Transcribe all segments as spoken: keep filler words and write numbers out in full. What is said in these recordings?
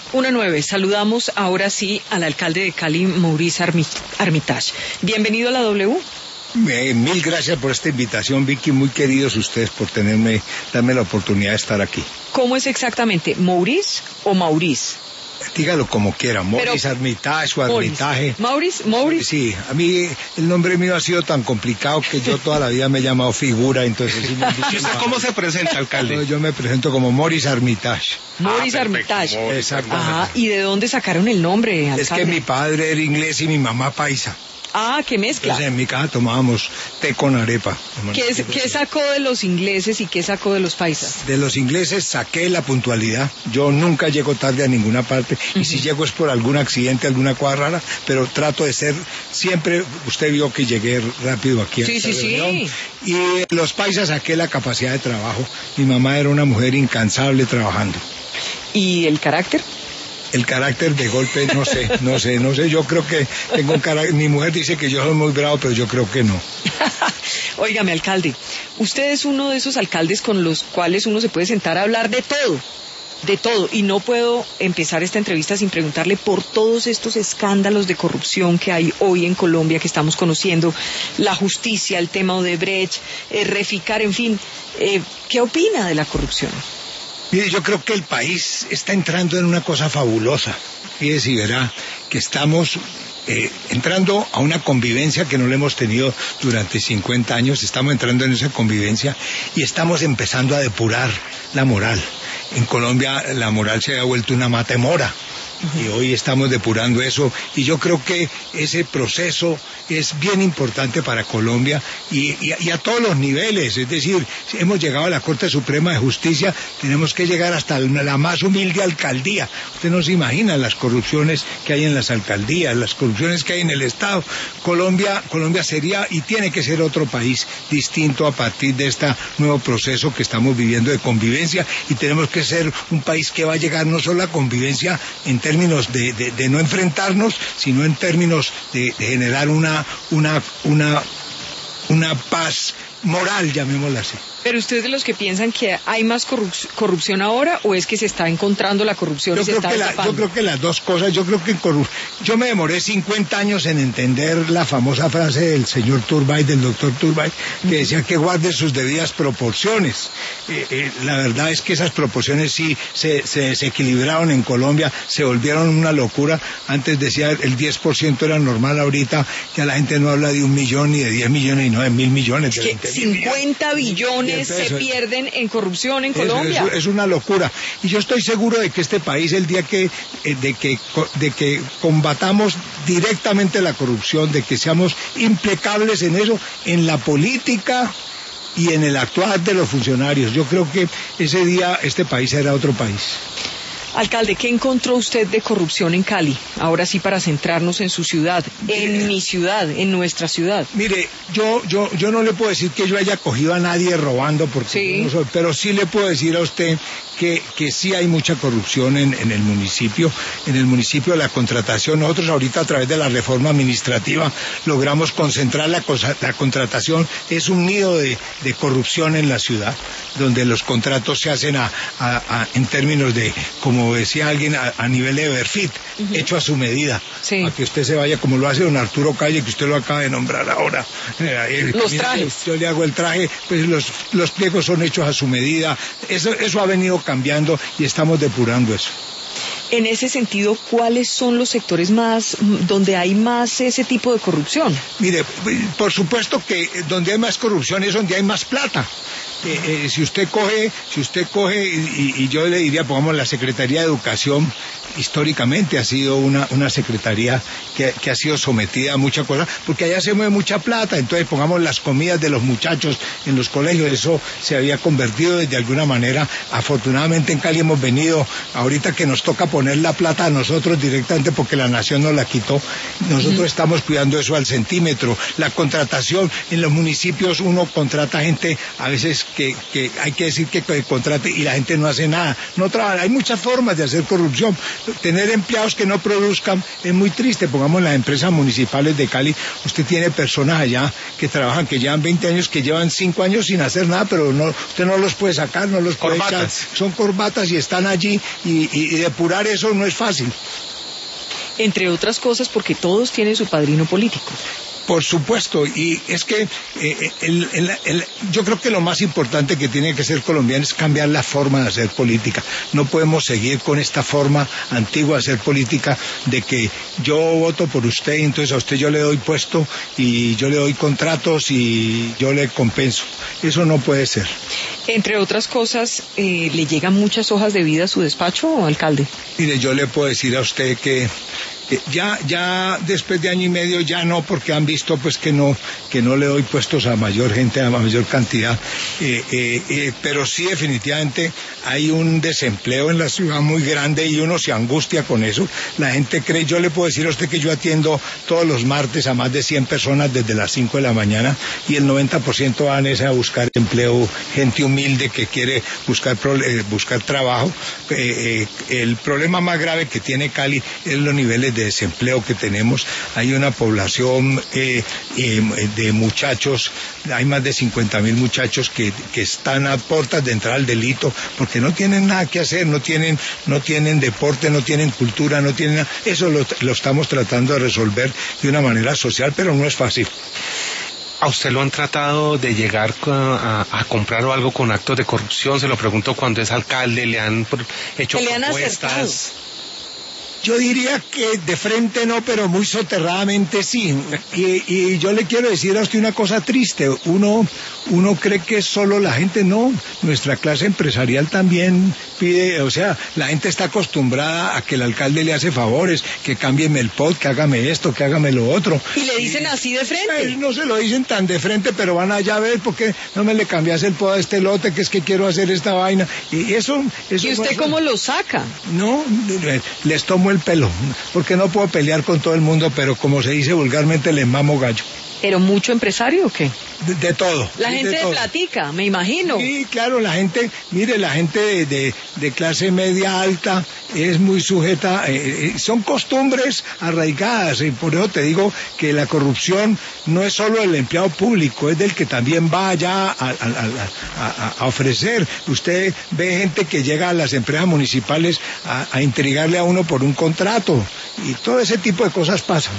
una nueve. Saludamos ahora sí al alcalde de Cali, Maurice Armitage. Bienvenido a la W. Eh, mil gracias por esta invitación, Vicky. Muy queridos ustedes por tenerme, darme la oportunidad de estar aquí. ¿Cómo es exactamente? ¿Maurice o Maurice? Dígalo como quiera, Maurice Armitage o Armitage. Maurice, Maurice. Sí, a mí el nombre mío ha sido tan complicado que yo toda la vida me he llamado figura, entonces... Sí me ¿Y usted cómo se presenta, alcalde? No, yo me presento como Maurice Armitage. Maurice ah, Armitage. Exactamente. Ah, ¿y de dónde sacaron el nombre, alcalde? Es que mi padre era inglés y mi mamá paisa. Ah, qué mezcla. Entonces en mi casa tomábamos té con arepa. ¿Qué, es, ¿Qué sacó de los ingleses y qué sacó de los paisas? De los ingleses saqué la puntualidad. Yo nunca llego tarde a ninguna parte. Uh-huh. Y si llego es por algún accidente, alguna cosa rara, pero trato de ser siempre... Usted vio que llegué rápido aquí. Sí, sí, sí. Y los paisas saqué la capacidad de trabajo. Mi mamá era una mujer incansable trabajando. ¿Y el carácter? El carácter de golpe, no sé, no sé, no sé, yo creo que tengo un carácter, mi mujer dice que yo soy muy bravo, pero yo creo que no. Óigame, alcalde, usted es uno de esos alcaldes con los cuales uno se puede sentar a hablar de todo, de todo, y no puedo empezar esta entrevista sin preguntarle por todos estos escándalos de corrupción que hay hoy en Colombia, que estamos conociendo, la justicia, el tema Odebrecht, eh, Reficar, en fin, eh, ¿qué opina de la corrupción? Mire, yo creo que el país está entrando en una cosa fabulosa. Fíjese y verá que estamos eh, entrando a una convivencia que no la hemos tenido durante cincuenta años. Estamos entrando en esa convivencia y estamos empezando a depurar la moral. En Colombia la moral se ha vuelto una matemora. Y hoy estamos depurando eso, y yo creo que ese proceso es bien importante para Colombia y, y, y a todos los niveles. Es decir, si hemos llegado a la Corte Suprema de Justicia, tenemos que llegar hasta la más humilde alcaldía. Usted no se imagina las corrupciones que hay en las alcaldías, las corrupciones que hay en el Estado. Colombia, Colombia sería y tiene que ser otro país distinto a partir de este nuevo proceso que estamos viviendo de convivencia, y tenemos que ser un país que va a llegar no solo a convivencia en términos de, de, de no enfrentarnos, sino en términos de, de generar una, una, una, una paz moral, llamémosla así. ¿Pero usted es de los que piensan que hay más corrup- corrupción ahora, o es que se está encontrando la corrupción yo y se creo está que la, Yo creo que las dos cosas. Yo creo que corru- yo me demoré cincuenta años en entender la famosa frase del señor Turbay, del doctor Turbay, que decía que guarde sus debidas proporciones. Eh, eh, la verdad es que esas proporciones sí se, se desequilibraron en Colombia, se volvieron una locura. Antes decía el diez por ciento era normal, ahorita ya la gente no habla de un millón ni de diez millones, y no de mil millones. Es de que cincuenta billones se pierden en corrupción en Colombia. Es, es, es una locura. Y yo estoy seguro de que este país, el día que, eh, de que, de que combatamos directamente la corrupción, de que seamos impecables en eso, en la política y en el actuar de los funcionarios, yo creo que ese día este país será otro país. Alcalde, ¿qué encontró usted de corrupción en Cali? Ahora sí, para centrarnos en su ciudad, en mi ciudad, en nuestra ciudad. Mire, yo yo yo no le puedo decir que yo haya cogido a nadie robando, porque sí. yo no soy, pero sí le puedo decir a usted que, que sí hay mucha corrupción en, en el municipio. En el municipio la contratación, nosotros ahorita a través de la reforma administrativa logramos concentrar la, cosa, la contratación. Es un nido de, de corrupción en la ciudad, donde los contratos se hacen a, a, a, en términos de, como decía alguien, a, a nivel de Everfit, uh-huh. hecho a su medida, sí. a que usted se vaya, como lo hace don Arturo Calle, que usted lo acaba de nombrar ahora. Eh, los mira, trajes. Yo, yo le hago el traje, pues los, los pliegos son hechos a su medida. Eso, eso ha venido cambiando y estamos depurando eso. En ese sentido, ¿cuáles son los sectores más donde hay más ese tipo de corrupción? Mire, por supuesto que donde hay más corrupción es donde hay más plata. Eh, eh, si usted coge, si usted coge y, y yo le diría, pongamos la Secretaría de Educación, históricamente ha sido una, una secretaría que, que ha sido sometida a muchas cosas, porque allá se mueve mucha plata. Entonces pongamos las comidas de los muchachos en los colegios, eso se había convertido de alguna manera. Afortunadamente en Cali hemos venido, ahorita que nos toca poner la plata a nosotros directamente porque la nación nos la quitó, nosotros uh-huh. estamos cuidando eso al centímetro. La contratación en los municipios, uno contrata gente a veces que, que hay que decir que contrate y la gente no hace nada, no trabaja. Hay muchas formas de hacer corrupción. Tener empleados que no produzcan es muy triste. Pongamos las empresas municipales de Cali, usted tiene personas allá que trabajan, que llevan veinte años, que llevan cinco años sin hacer nada, pero no, usted no los puede sacar, no los puede echar. Son corbatas y están allí, y, y, y depurar eso no es fácil. Entre otras cosas porque todos tienen su padrino político. Por supuesto, y es que eh, el, el, el, yo creo que lo más importante que tiene que ser colombiano es cambiar la forma de hacer política. No podemos seguir con esta forma antigua de hacer política de que yo voto por usted y entonces a usted yo le doy puesto y yo le doy contratos y yo le compenso. Eso no puede ser. Entre otras cosas, eh, ¿le llegan muchas hojas de vida a su despacho, alcalde? Mire, yo le puedo decir a usted que Eh, ya ya después de año y medio ya no, porque han visto pues que no que no le doy puestos a mayor gente, a mayor cantidad, eh, eh, eh, pero sí definitivamente hay un desempleo en la ciudad muy grande y uno se angustia con eso. La gente cree, yo le puedo decir a usted que yo atiendo todos los martes a más de cien personas desde las cinco de la mañana y el noventa por ciento van a buscar empleo, gente humilde que quiere buscar eh, buscar trabajo. Eh, eh, el problema más grave que tiene Cali es los niveles de de desempleo que tenemos. Hay una población eh, eh, de muchachos, hay más de cincuenta mil muchachos que, que están a puertas de entrar al delito porque no tienen nada que hacer, no tienen, no tienen deporte, no tienen cultura, no tienen nada. Eso lo, lo estamos tratando de resolver de una manera social, pero no es fácil. ¿A usted lo han tratado de llegar a, a, a comprar o algo con actos de corrupción? Se lo pregunto cuando es alcalde, le han hecho le han propuestas. Acertado. Yo diría que de frente no, pero muy soterradamente sí. Y, y yo le quiero decir a usted una cosa triste. Uno, uno cree que es solo la gente, no. Nuestra clase empresarial también pide, o sea, la gente está acostumbrada a que el alcalde le hace favores, que cámbieme el pot, que hágame esto, que hágame lo otro. Y le dicen y, así de frente. Pues, no se lo dicen tan de frente, pero van allá a ver por qué no me le cambias el pot a este lote, que es que quiero hacer esta vaina. Y eso... eso ¿Y usted no, cómo lo saca? No, les tomo el pelo, porque no puedo pelear con todo el mundo, pero como se dice vulgarmente, les mamo gallo. ¿Pero mucho empresario o qué? De, de todo. La sí, gente de todo. platica, me imagino. Sí, claro, la gente, mire, la gente de, de, de clase media alta es muy sujeta, eh, eh, son costumbres arraigadas, y por eso te digo que la corrupción no es solo del empleado público, es del que también va allá a, a, a, a ofrecer. Usted ve gente que llega a las empresas municipales a, a intrigarle a uno por un contrato, y todo ese tipo de cosas pasan.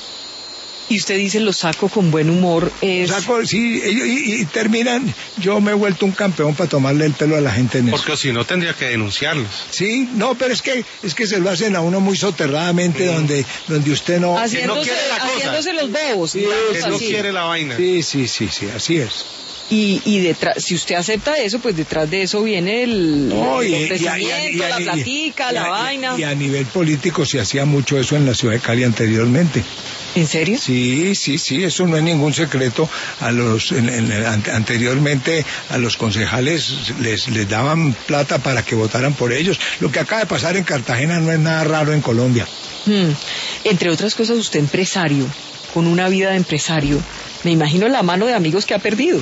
Y usted dice, lo saco con buen humor. Es... Saco, sí, y, y, y terminan, yo me he vuelto un campeón para tomarle el pelo a la gente en eso. Porque si no tendría que denunciarlos. Sí, no, pero es que es que se lo hacen a uno muy soterradamente, sí. donde donde usted no... Haciéndose, no quiere la cosa. Haciéndose los bobos. Sí, que no quiere la vaina. Sí, sí, sí, sí, así es. Y, y detrás, si usted acepta eso, pues detrás de eso viene el, no, el y, ofrecimiento, y a, y a, la y, platica, y, la y, vaina. Y a nivel político se hacía mucho eso en la ciudad de Cali anteriormente. ¿En serio? Sí, sí, sí, eso no es ningún secreto. A los en, en, anteriormente a los concejales les, les daban plata para que votaran por ellos. Lo que acaba de pasar en Cartagena no es nada raro en Colombia. Hmm. Entre otras cosas, usted empresario, con una vida de empresario, me imagino la mano de amigos que ha perdido.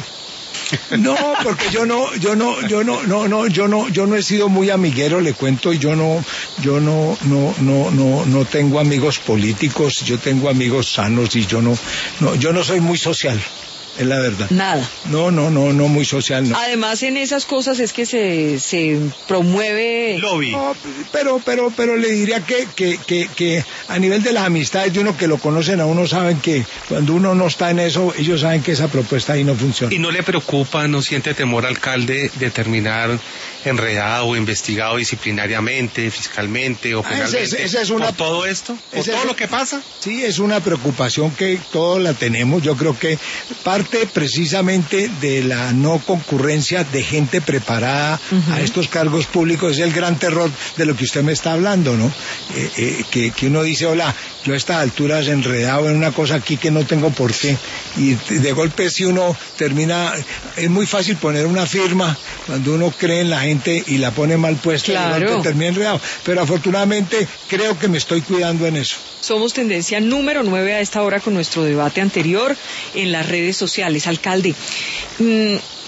No, porque yo no, yo no, yo no, no, no, yo no, yo no he sido muy amiguero, le cuento, y yo no, yo no, no, no, no, no tengo amigos políticos, yo tengo amigos sanos y yo no, no, yo no soy muy social. Es la verdad. Nada. No, no, no, no muy social, no. Además, en esas cosas es que se, se promueve... Lobby. No, pero, pero, pero le diría que, que, que, que a nivel de las amistades de uno que lo conocen a uno saben que cuando uno no está en eso, ellos saben que esa propuesta ahí no funciona. ¿Y no le preocupa, no siente temor, alcalde, de terminar enredado o investigado disciplinariamente, fiscalmente o penalmente? Ah, esa, esa es una, ¿por todo esto? ¿Por todo es, lo que pasa? Sí, es una preocupación que todos la tenemos. Yo creo que parte precisamente de la no concurrencia de gente preparada uh-huh. a estos cargos públicos es el gran terror de lo que usted me está hablando, ¿no? Eh, eh, que, que uno dice, hola, yo a estas alturas enredado en una cosa aquí que no tengo por qué, y de golpe si uno termina, es muy fácil poner una firma cuando uno cree en la gente y la pone mal puesta, claro. y de golpe termina enredado, pero afortunadamente creo que me estoy cuidando en eso. Somos tendencia número nueve a esta hora con nuestro debate anterior en las redes sociales. Alcalde, mmm,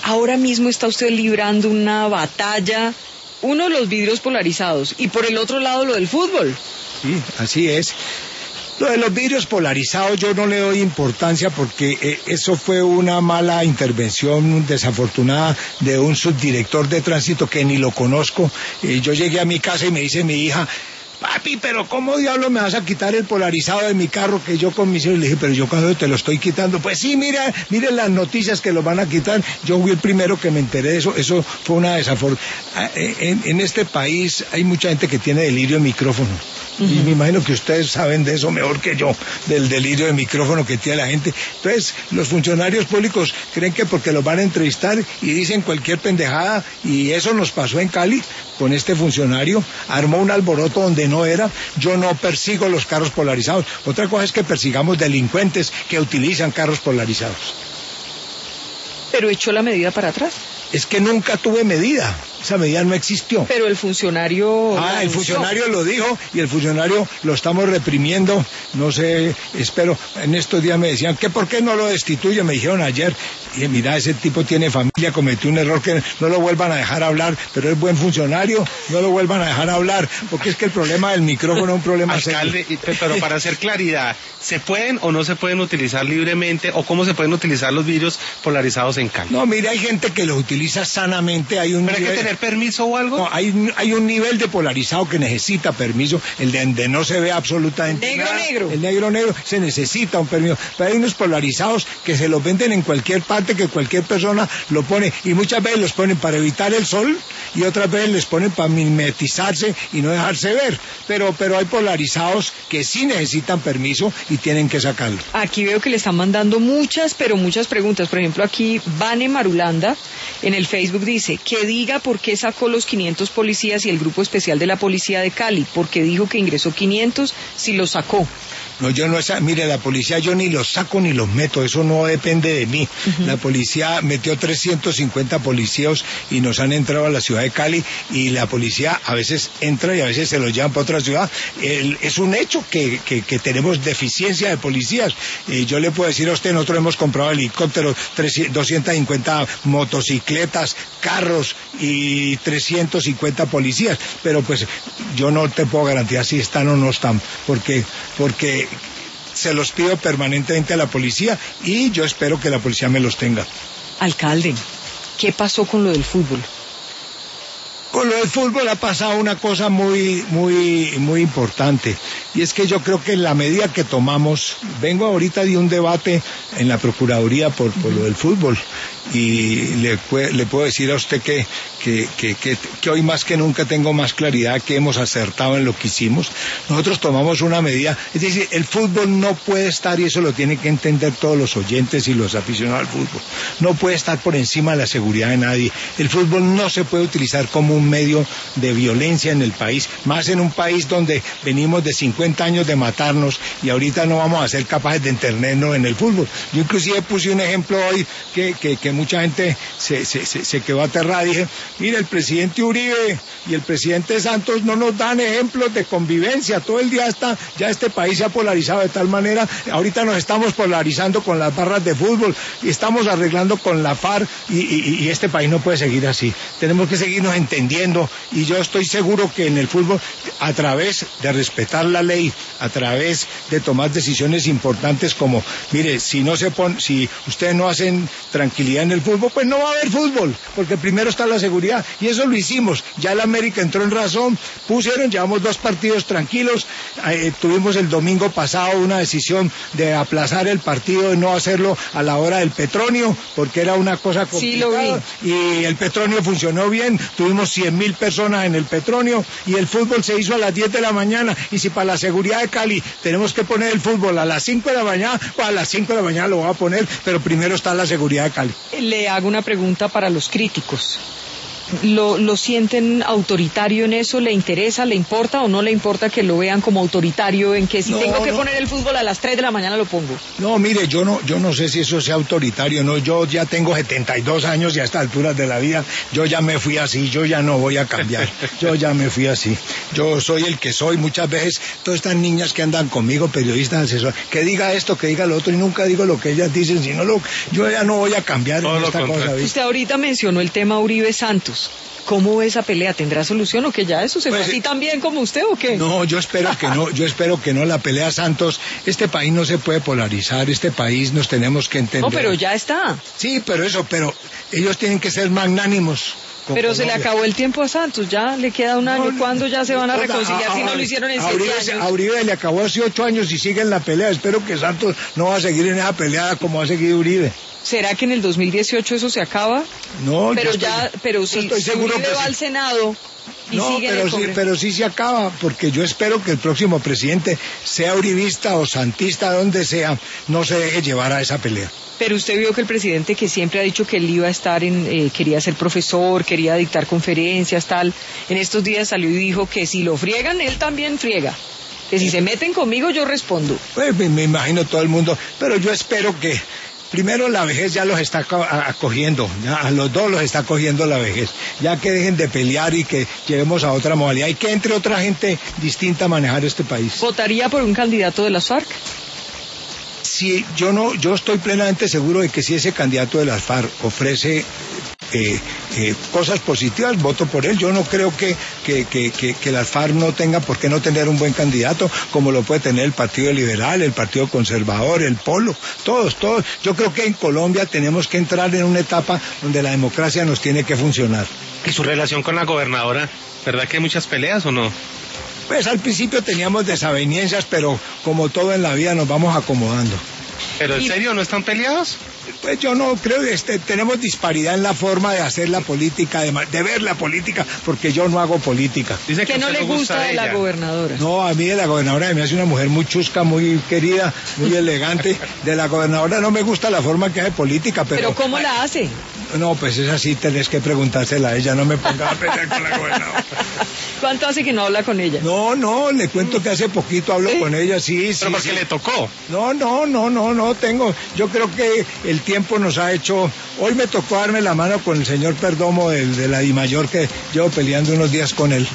ahora mismo está usted librando una batalla, uno los vidrios polarizados y por el otro lado lo del fútbol. Sí, así es. Lo de los vidrios polarizados yo no le doy importancia porque eh, eso fue una mala intervención desafortunada de un subdirector de tránsito que ni lo conozco. Eh, yo llegué a mi casa y me dice mi hija: papi, pero ¿cómo diablos me vas a quitar el polarizado de mi carro que yo con mis hijos? Le dije, pero yo cuando te lo estoy quitando, pues sí, mira, miren las noticias que lo van a quitar. Yo fui el primero que me enteré de eso, eso fue una desafortunada. En, en este país hay mucha gente que tiene delirio de micrófono. Uh-huh. Y me imagino que ustedes saben de eso mejor que yo, del delirio de micrófono que tiene la gente. Entonces, los funcionarios públicos creen que porque los van a entrevistar y dicen cualquier pendejada, y eso nos pasó en Cali con este funcionario, armó un alboroto donde no era. Yo no persigo los carros polarizados. Otra cosa es que persigamos delincuentes que utilizan carros polarizados. ¿Pero echó la medida para atrás? Es que nunca tuve medida. Esa medida no existió. Pero el funcionario... Ah, el funcionario lo dijo y el funcionario lo estamos reprimiendo. No sé, espero, en estos días me decían que por qué no lo destituye, me dijeron ayer. Y dije, mira, ese tipo tiene familia, cometió un error, que no lo vuelvan a dejar hablar, pero es buen funcionario, no lo vuelvan a dejar hablar, porque es que el problema del micrófono es un problema Alcalde, serio. Pero para hacer claridad, ¿se pueden o no se pueden utilizar libremente, o cómo se pueden utilizar los vidrios polarizados en Cali? No, mira, hay gente que los utiliza sanamente, hay un... ¿Pero hay que tener permiso o algo? No, hay, hay un nivel de polarizado que necesita permiso, el de donde no se ve absolutamente negro, nada. Negro, El negro, negro, se necesita un permiso. Pero hay unos polarizados que se los venden en cualquier parte, que cualquier persona lo pone, y muchas veces los ponen para evitar el sol, y otras veces les ponen para mimetizarse y no dejarse ver. Pero, pero hay polarizados que sí necesitan permiso y tienen que sacarlo. Aquí veo que le están mandando muchas, pero muchas preguntas. Por ejemplo, aquí Vane Marulanda en el Facebook dice que diga por qué sacó los quinientos policías y el grupo especial de la policía de Cali, porque dijo que ingresó quinientos si los sacó. No, yo no, esa, mire, la policía yo ni los saco ni los meto, eso no depende de mí. Uh-huh. La policía metió trescientos cincuenta policías y nos han entrado a la ciudad de Cali, y la policía a veces entra y a veces se los llevan para otra ciudad. El, es un hecho que, que, que tenemos deficiencia de policías. Eh, yo le puedo decir a usted, nosotros hemos comprado helicópteros, doscientas cincuenta motocicletas, carros y trescientos cincuenta policías, pero pues yo no te puedo garantizar si están o no están, porque, porque se los pido permanentemente a la policía y yo espero que la policía me los tenga. Alcalde, ¿qué pasó con lo del fútbol? Con lo del fútbol ha pasado una cosa muy, muy, muy importante, y es que yo creo que en la medida que tomamos, vengo ahorita de un debate en la Procuraduría por, por lo del fútbol, y le, le puedo decir a usted que, que, que, que, que hoy más que nunca tengo más claridad que hemos acertado en lo que hicimos. Nosotros tomamos una medida, es decir, el fútbol no puede estar, y eso lo tienen que entender todos los oyentes y los aficionados al fútbol, no puede estar por encima de la seguridad de nadie. El fútbol no se puede utilizar como un medio de violencia en el país, más en un país donde venimos de cincuenta años de matarnos y ahorita no vamos a ser capaces de entendernos en el fútbol. Yo inclusive puse un ejemplo hoy que, que, que mucha gente se, se, se, se quedó aterrada. Dije, mire, el presidente Uribe y el presidente Santos no nos dan ejemplos de convivencia, todo el día está, ya este país se ha polarizado de tal manera, ahorita nos estamos polarizando con las barras de fútbol y estamos arreglando con la FARC, y, y, y este país no puede seguir así, tenemos que seguirnos entendiendo, y yo estoy seguro que en el fútbol, a través de respetar la ley, a través de tomar decisiones importantes como, mire, si no se pone, si ustedes no hacen tranquilidad en el fútbol, pues no va a haber fútbol, porque primero está la seguridad, y eso lo hicimos. Ya el América entró en razón, pusieron, llevamos dos partidos tranquilos, eh, tuvimos el domingo pasado una decisión de aplazar el partido y no hacerlo a la hora del Petronio, porque era una cosa complicada, sí, y el Petronio funcionó bien, tuvimos cien mil personas en el Petronio, y el fútbol se hizo a las diez de la mañana, y si para la seguridad de Cali tenemos que poner el fútbol a las cinco de la mañana, pues a las cinco de la mañana lo voy a poner, pero primero está la seguridad de Cali. Le hago una pregunta para los críticos. ¿Lo, ¿Lo sienten autoritario en eso? ¿Le interesa, le importa o no le importa que lo vean como autoritario en que si No, tengo que no. poner el fútbol a las tres de la mañana lo pongo? No, mire, yo no, yo no sé si eso sea autoritario, no, yo ya tengo setenta y dos años y a estas alturas de la vida, yo ya me fui así, yo ya no voy a cambiar, yo ya me fui así, yo soy el que soy, muchas veces todas estas niñas que andan conmigo, periodistas, asesores, que diga esto, que diga lo otro y nunca digo lo que ellas dicen, sino lo, yo ya no voy a cambiar Todo en lo esta cosa, contrario. ¿viste? Usted ahorita mencionó el tema Uribe Santos. ¿Cómo ve esa pelea? ¿Tendrá solución o que ya eso se Pues, fue así tan bien como usted o qué? No, yo espero que no, yo espero que no, la pelea Santos, este país no se puede polarizar, este país nos tenemos que entender. No, pero ya está. Sí, pero eso, pero ellos tienen que ser magnánimos. con Pero se le Colombia. acabó el tiempo a Santos, ya le queda un año. No, ¿Cuándo ya se van a no, reconciliar a- si no a- lo hicieron en a siete Uribe, se- años? a Uribe le acabó hace ocho años y sigue en la pelea. Espero que Santos no va a seguir en esa pelea como ha seguido Uribe. ¿Será que en el dos mil dieciocho eso se acaba? No, Pero yo ya, estoy, pero yo si, estoy si seguro Uribe que va sí. al Senado y No, sigue en pero el sí, Congreso. pero sí se acaba, porque yo espero que el próximo presidente, sea uribista o santista, donde sea, no se deje llevar a esa pelea. Pero usted vio que el presidente, que siempre ha dicho que él iba a estar en, eh, quería ser profesor, quería dictar conferencias, tal, en estos días salió y dijo que si lo friegan, él también friega. Que si se meten conmigo, yo respondo. Pues me, me imagino todo el mundo, pero yo espero que primero la vejez ya los está aco- a- acogiendo, ya a los dos los está acogiendo la vejez, ya que dejen de pelear y que llevemos a otra modalidad y que entre otra gente distinta a manejar este país. ¿Votaría por un candidato de las FARC? Si yo no, yo estoy plenamente seguro de que si ese candidato de las FARC ofrece eh, eh, cosas positivas, voto por él. Yo no creo que, que, que, que, que las FARC no tenga por qué no tener un buen candidato, como lo puede tener el Partido Liberal, el Partido Conservador, el Polo, todos, todos. Yo creo que en Colombia tenemos que entrar en una etapa donde la democracia nos tiene que funcionar. ¿Y su relación con la gobernadora? ¿Verdad que hay muchas peleas o no? Pues al principio teníamos desavenencias, pero como todo en la vida nos vamos acomodando. ¿Pero en Y- serio no están peleados? Pues yo no creo que este, tenemos disparidad en la forma de hacer la política, de, ma- de ver la política, porque yo no hago política. Dice Que a no usted le gusta de la ella. gobernadora. No, a mí de la gobernadora me hace una mujer muy chusca, muy querida, muy elegante. De la gobernadora no me gusta la forma que hace política, pero... ¿Pero cómo la hace? No, pues es así, tenés que preguntársela a ella, no me ponga a pelear con la gobernadora. ¿Cuánto hace que no habla con ella? No, no, le cuento que hace poquito hablo ¿Sí? con ella, sí, sí. Pero porque sí. le tocó. No, no, no, no, no tengo. Yo creo que el tiempo nos ha hecho. Hoy me tocó darme la mano con el señor Perdomo del, de la Dimayor, que llevo peleando unos días con él.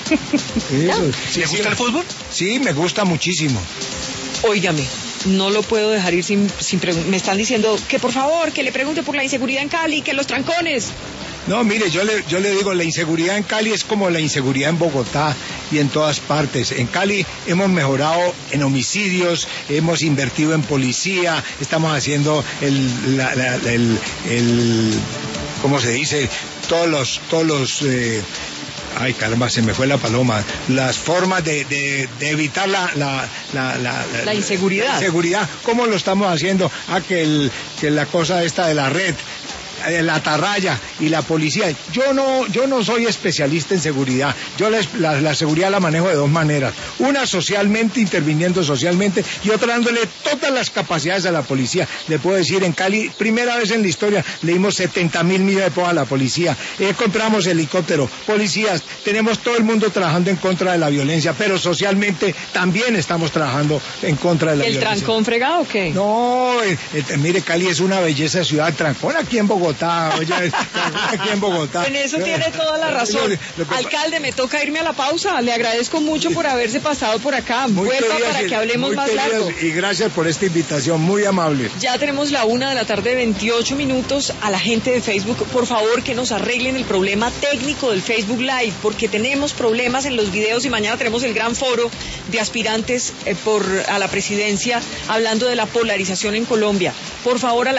Eso, sí, ¿Le sí, gusta el fútbol? Sí, me gusta muchísimo. Óigame, no lo puedo dejar ir sin, sin preguntar. Me están diciendo que por favor, que le pregunte por la inseguridad en Cali, que los trancones. No, mire, yo le, yo le digo, la inseguridad en Cali es como la inseguridad en Bogotá y en todas partes. En Cali hemos mejorado en homicidios, hemos invertido en policía, estamos haciendo el, la, la- el, el, ¿cómo se dice? Todos los, todos los, eh, ay caramba, se me fue la paloma, las formas de, de, de evitar la, la, la, la, La inseguridad. La inseguridad, ¿cómo lo estamos haciendo? Ah, que, el, que la cosa esta de la red, eh, la atarraya y la policía. Yo no, yo no soy especialista en seguridad. Yo la, la, la seguridad la manejo de dos maneras. Una socialmente, interviniendo socialmente, y otra dándole todas las capacidades a la policía. Le puedo decir, en Cali, primera vez en la historia, le dimos setenta mil millones de pesos a la policía. Eh, compramos helicópteros, policías, tenemos todo el mundo trabajando en contra de la violencia, pero socialmente también estamos trabajando en contra de la ¿El violencia. trancón fregado o qué? No, eh, eh, mire, Cali es una belleza de ciudad, trancón aquí en Bogotá, oye, trancón aquí en Bogotá. En eso tiene toda la razón. Lo que- Alcalde, me toca irme a la pausa. Le agradezco mucho por haberse pasado por acá. Muy Vuelva queridas para y- que hablemos muy más queridas, largo. Y gracias por esta invitación, muy amable. Ya tenemos la una de la tarde, veintiocho minutos. A la gente de Facebook, por favor, que nos arreglen el problema técnico del Facebook Live, porque tenemos problemas en los videos y mañana tenemos el gran foro de aspirantes eh, por a la presidencia hablando de la polarización en Colombia. Por favor, a la